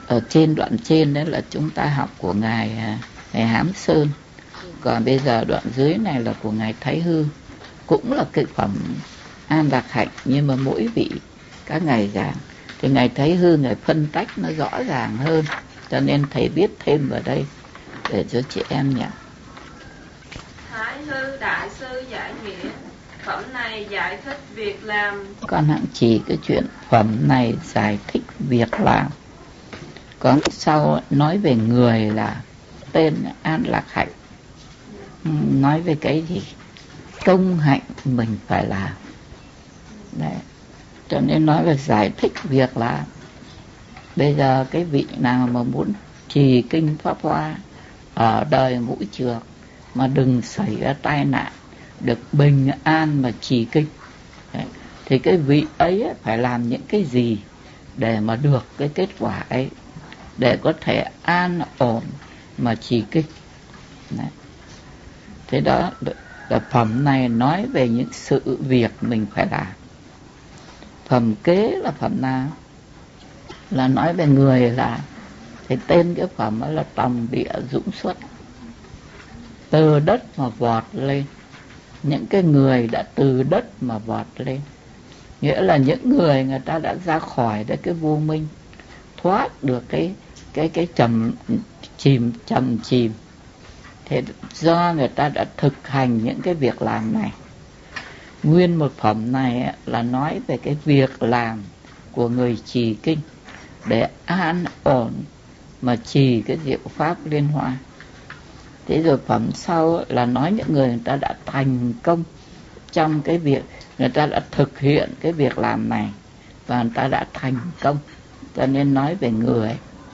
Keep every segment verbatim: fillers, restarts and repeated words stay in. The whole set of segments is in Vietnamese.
ở trên đoạn trên đó là chúng ta học của ngài ngài Hám Sơn, còn bây giờ đoạn dưới này là của ngài Thái Hư, cũng là cái phẩm An Lạc Hạnh, nhưng mà mỗi vị các ngài giảng thì ngài Thái Hư ngài phân tách nó rõ ràng hơn, cho nên thầy viết thêm vào đây để cho chị em nhận. Thái Hư đại sư giải nghĩa, phẩm này giải thích việc làm. Con hãng chỉ cái chuyện phẩm này giải thích việc làm. Còn sau nói về người là tên An Lạc Hạnh, nói về cái gì? Công hạnh mình phải làm. Đấy. Cho nên nói về giải thích việc làm. Bây giờ cái vị nào mà muốn trì kinh Pháp Hoa ở đời ngũ trược mà đừng xảy ra tai nạn, được bình an mà trì kinh, đấy, thì cái vị ấy phải làm những cái gì để mà được cái kết quả ấy, để có thể an ổn mà trì kinh. Đấy. Thế đó là phẩm này nói về những sự việc mình phải làm. Phẩm kế là phẩm nào? Là nói về người làm. Thì tên cái phẩm đó là tòng địa dũng xuất, từ đất mà vọt lên. Những cái người đã từ đất mà vọt lên, nghĩa là những người người ta đã ra khỏi được cái vô minh, thoát được cái cái cái trầm chìm trầm chìm. Thế do người ta đã thực hành những cái việc làm này. Nguyên một phẩm này là nói về cái việc làm của người trì kinh để an ổn mà trì cái diệu pháp liên hoa. Thế rồi phẩm sau là nói những người người ta đã thành công trong cái việc, người ta đã thực hiện cái việc làm này và người ta đã thành công, cho nên nói về người.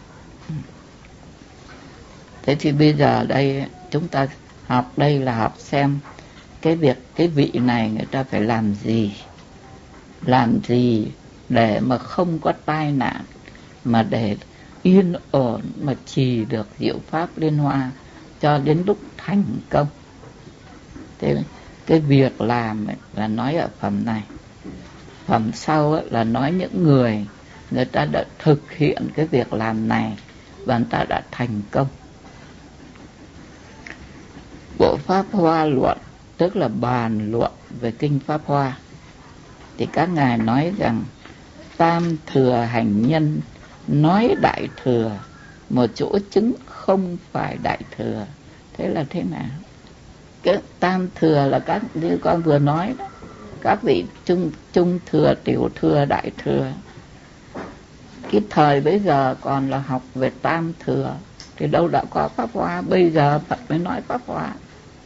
Thế thì bây giờ đây chúng ta học đây là học xem cái việc cái vị này người ta phải làm gì, làm gì để mà không có tai nạn, mà để yên ổn mà trì được diệu pháp liên hoa cho đến lúc thành công. Thế cái việc làm ấy là nói ở phẩm này. Phẩm sau ấy là nói những người người ta đã thực hiện cái việc làm này và người ta đã thành công. Bộ Pháp Hoa luận tức là bàn luận về kinh Pháp Hoa, thì các ngài nói rằng tam thừa hành nhân nói đại thừa, một chỗ chứng không phải đại thừa. Thế là thế nào? Cái tam thừa là các như con vừa nói đó, các vị trung trung thừa, tiểu thừa, đại thừa. Cái thời bây giờ còn là học về tam thừa thì đâu đã có Pháp Hoa, bây giờ Phật mới nói Pháp Hoa.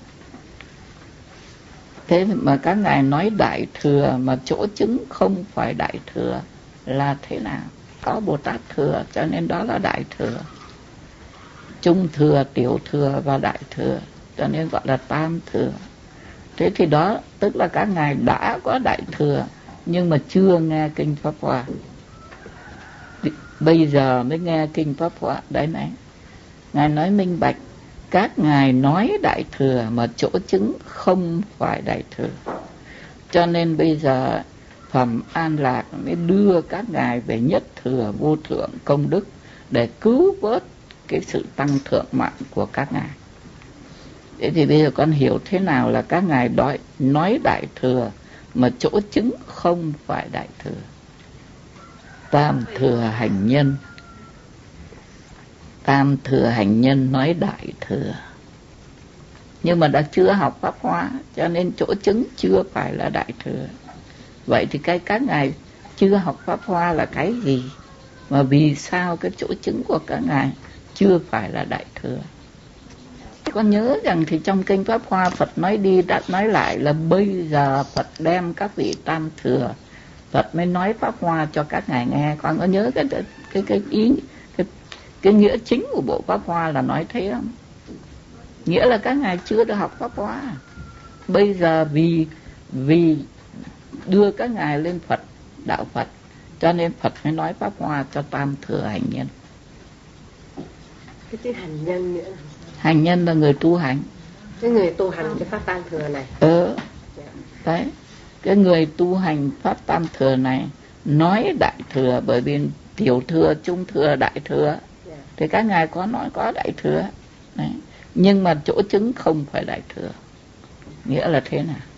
Thế mà các ngài nói đại thừa mà chỗ chứng không phải đại thừa là thế nào? Có Bồ Tát thừa cho nên đó là đại thừa. Trung thừa, tiểu thừa và đại thừa cho nên gọi là tam thừa. Thế thì đó tức là các ngài đã có đại thừa nhưng mà chưa nghe kinh Pháp Hoa, bây giờ mới nghe kinh Pháp Hoa. Đấy này, ngài nói minh bạch, các ngài nói đại thừa mà chỗ chứng không phải đại thừa, cho nên bây giờ phẩm An Lạc mới đưa các ngài về nhất thừa vô thượng công đức để cứu vớt cái sự tăng thượng mạng của các ngài. Thế thì bây giờ con hiểu thế nào là các ngài nói, nói đại thừa mà chỗ chứng không phải đại thừa. Tam thừa hành nhân, tam thừa hành nhân nói đại thừa, nhưng mà đã chưa học Pháp Hoa cho nên chỗ chứng chưa phải là đại thừa. Vậy thì cái các ngài chưa học Pháp Hoa là cái gì? Mà vì sao cái chỗ chứng của các ngài chưa phải là đại thừa? Con nhớ rằng thì trong kinh Pháp Hoa Phật nói đi đã nói lại là bây giờ Phật đem các vị tam thừa, Phật mới nói Pháp Hoa cho các ngài nghe. Con có nhớ cái cái cái ý cái, cái nghĩa chính của bộ Pháp Hoa là nói thế không? Nghĩa là các ngài chưa được học Pháp Hoa. Bây giờ vì vì đưa các ngài lên Phật, đạo Phật, cho nên Phật mới nói Pháp Hoa cho tam thừa hành nhân. Cái chữ hành nhân nữa là hành nhân là người tu hành, cái người tu hành cái pháp tam thừa này. Ừ, đấy, cái người tu hành pháp tam thừa này nói đại thừa, bởi vì tiểu thừa, trung thừa, đại thừa. Yeah. Thì các ngài có nói có đại thừa. Đấy. Nhưng mà chỗ chứng không phải đại thừa. Nghĩa là thế nào?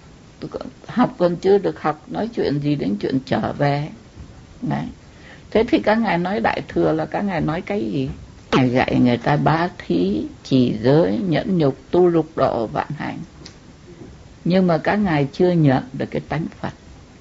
Học còn chưa được học, nói chuyện gì đến chuyện trở về. Đấy. Thế thì các ngài nói đại thừa là các ngài nói cái gì? Ngài dạy người ta bá thí, trì giới, nhẫn nhục, tu lục độ, vạn hạnh. Nhưng mà các ngài chưa nhận được cái tánh Phật.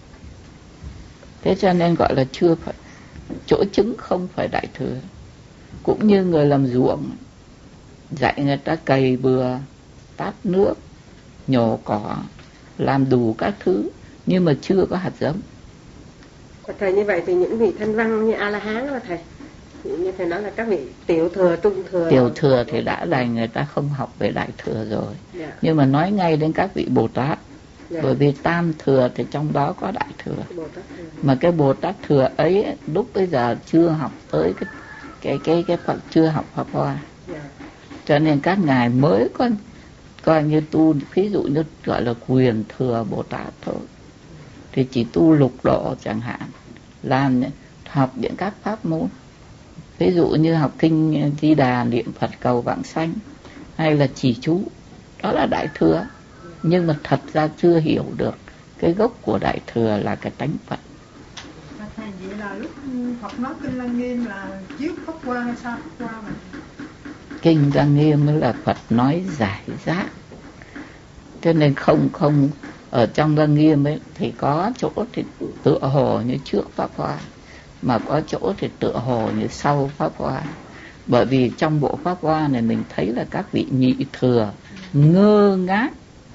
Thế cho nên gọi là chưa phải. Chỗ chứng không phải đại thừa. Cũng như người làm ruộng, dạy người ta cày bừa, tát nước, nhổ cỏ, làm đủ các thứ, nhưng mà chưa có hạt giống. Thầy, như vậy thì những vị thanh văn như A-la-hán đó thầy, như thầy nói là các vị tiểu thừa, trung thừa. Tiểu thừa thì đã là người ta không học về đại thừa rồi. Yeah. Nhưng mà nói ngay đến các vị Bồ Tát. Yeah. Bởi vì tam thừa thì trong đó có đại thừa. Bồ Tát thừa. Mà cái Bồ Tát thừa ấy lúc bây giờ chưa học tới cái cái cái cái Phật, chưa học Pháp Hoa. Yeah. Cho nên các ngài mới có coi như tu, ví dụ như gọi là quyền thừa Bồ Tát thôi. Thì chỉ tu lục độ chẳng hạn, làm học những các pháp môn. Ví dụ như học kinh Di Đà, niệm Phật cầu vãng sanh, hay là trì chú, đó là đại thừa. Nhưng mà thật ra chưa hiểu được cái gốc của đại thừa là cái tánh Phật. Thầy, vậy là lúc Phật nói kinh Lăng Nghiêm là trước Pháp Hoa hay sao Pháp Hoa mà? Kinh Lăng Nghiêm mới là Phật nói giải rác. Cho nên không không ở trong Lăng Nghiêm ấy thì có chỗ thì tựa hồ như trước Pháp Hoa, mà có chỗ thì tựa hồ như sau Pháp Hoa. Bởi vì trong bộ Pháp Hoa này mình thấy là các vị nhị thừa ngơ ngác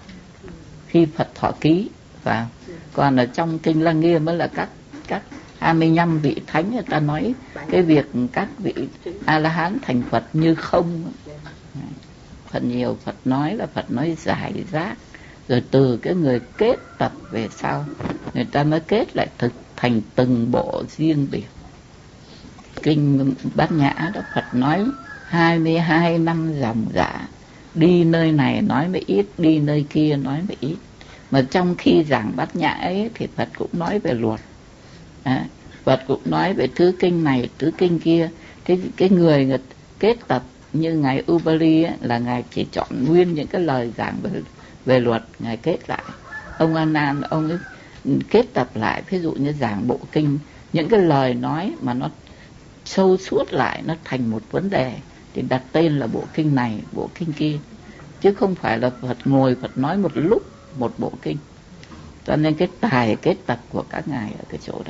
khi Phật thọ ký, và còn ở trong kinh Lăng Nghiêm mới là các các hai mươi lăm vị thánh người ta nói cái việc các vị A-la-hán thành Phật như không. Phần nhiều Phật nói là Phật nói giải rác, rồi từ cái người kết tập về sau người ta mới kết lại thực thành từng bộ riêng biệt. Kinh Bát Nhã đó Phật nói hai mươi hai năm dòng dã, đi nơi này nói mới ít, đi nơi kia nói mới ít. Mà trong khi giảng Bát Nhã ấy thì Phật cũng nói về luật, à, Phật cũng nói về thứ kinh này, thứ kinh kia. Thế cái người, người kết tập như ngài Ubali ấy, là ngài chỉ chọn nguyên những cái lời giảng về, về luật, ngài kết lại. Ông A Nan ông ấy kết tập lại, ví dụ như giảng bộ kinh, những cái lời nói mà nó sâu suốt lại, nó thành một vấn đề thì đặt tên là bộ kinh này, bộ kinh kia, chứ không phải là Phật ngồi Phật nói một lúc một bộ kinh. Cho nên cái tài kết tập của các ngài ở cái chỗ đó.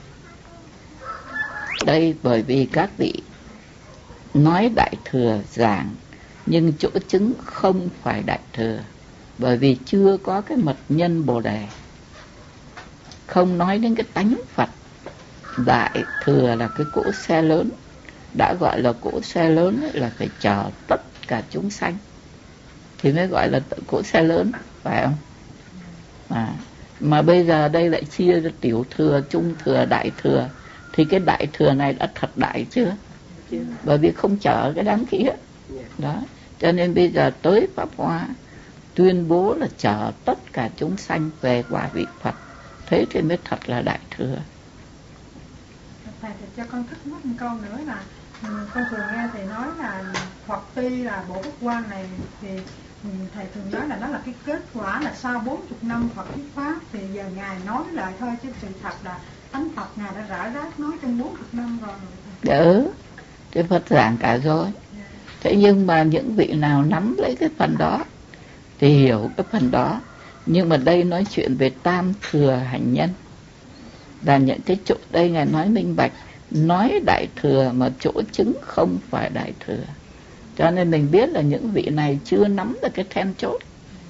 Đây bởi vì các vị nói đại thừa giảng, nhưng chỗ chứng không phải đại thừa, bởi vì chưa có cái mật nhân Bồ Đề, không nói đến cái tánh Phật. Đại thừa là cái cỗ xe lớn, đã gọi là cỗ xe lớn ấy, là phải chở tất cả chúng sanh thì mới gọi là cỗ xe lớn, phải không? À, mà bây giờ đây lại chia ra tiểu thừa, trung thừa, đại thừa. Thì cái đại thừa này đã thật đại chưa? Bởi vì không chở cái đám kia đó. Cho nên bây giờ tới Pháp Hoa tuyên bố là chở tất cả chúng sanh về quả vị Phật, thế thì mới thật là đại thừa. Thầy thì cho con thắc mắc một câu nữa là con thường nghe thầy nói là Phật tuy là bộ Pháp Hoa này thì thầy thường nói là nó là cái kết quả là sau bốn mươi năm Phật thuyết pháp, thì giờ ngài nói lại thôi, chứ sự thật là tánh Phật ngài đã rải rác nói trong bốn mươi năm rồi. Ừ, cái Phật giảng cả rồi. Thế nhưng mà những vị nào nắm lấy cái phần đó thì hiểu cái phần đó. Nhưng mà đây nói chuyện về tam thừa hành nhân, là những cái chỗ đây ngài nói minh bạch, nói đại thừa mà chỗ chứng không phải đại thừa. Cho nên mình biết là những vị này chưa nắm được cái then chốt.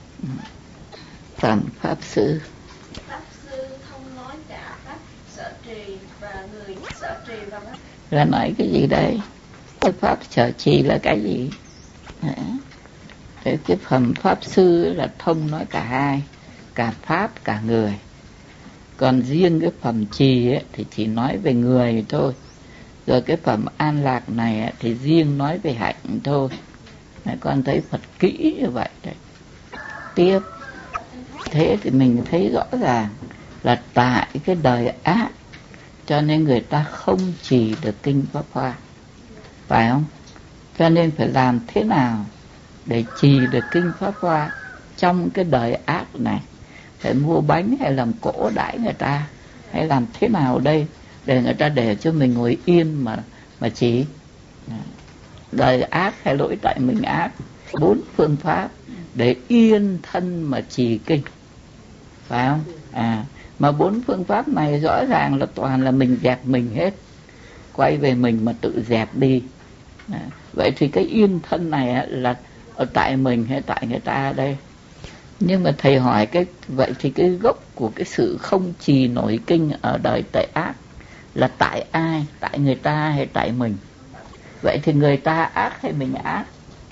Phẩm Pháp Sư. Pháp Sư thông nói cả pháp sở trì và người sở trì và pháp. Là nói cái gì đây? Cái Pháp sở trì là cái gì? Thế cái phẩm Pháp Sư là thông nói cả hai, cả Pháp cả người. Còn riêng cái phẩm trì ấy, thì chỉ nói về người thôi. Rồi cái phẩm an lạc này ấy, thì riêng nói về hạnh thôi. Con thấy Phật kỹ như vậy đấy. Tiếp, thế thì mình thấy rõ ràng là tại cái đời ác cho nên người ta không trì được kinh Pháp Hoa, phải không? Cho nên phải làm thế nào để trì được kinh Pháp Hoa trong cái đời ác này? Phải mua bánh hay làm cỗ đãi người ta, hay làm thế nào đây để người ta để cho mình ngồi yên mà mà trì? Đời ác hay lỗi tại mình ác? Bốn phương pháp để yên thân mà trì kinh, phải không? À, mà bốn phương pháp này rõ ràng là toàn là mình dẹp mình hết, quay về mình mà tự dẹp đi. À, vậy thì cái yên thân này là ở tại mình hay tại người ta đây? Nhưng mà thầy hỏi cái vậy thì cái gốc của cái sự không trì nổi kinh ở đời tệ ác là tại ai? Tại người ta hay tại mình? Vậy thì người ta ác hay mình ác?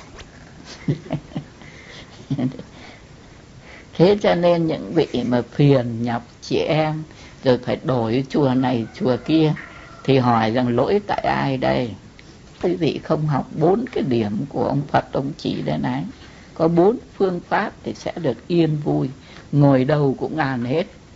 Thế cho nên những vị mà phiền nhọc chị em rồi phải đổi chùa này chùa kia thì hỏi rằng lỗi tại ai đây? Quý vị không học bốn cái điểm của ông Phật ông chỉ đây này, có bốn phương pháp thì sẽ được yên vui, ngồi đâu cũng an hết.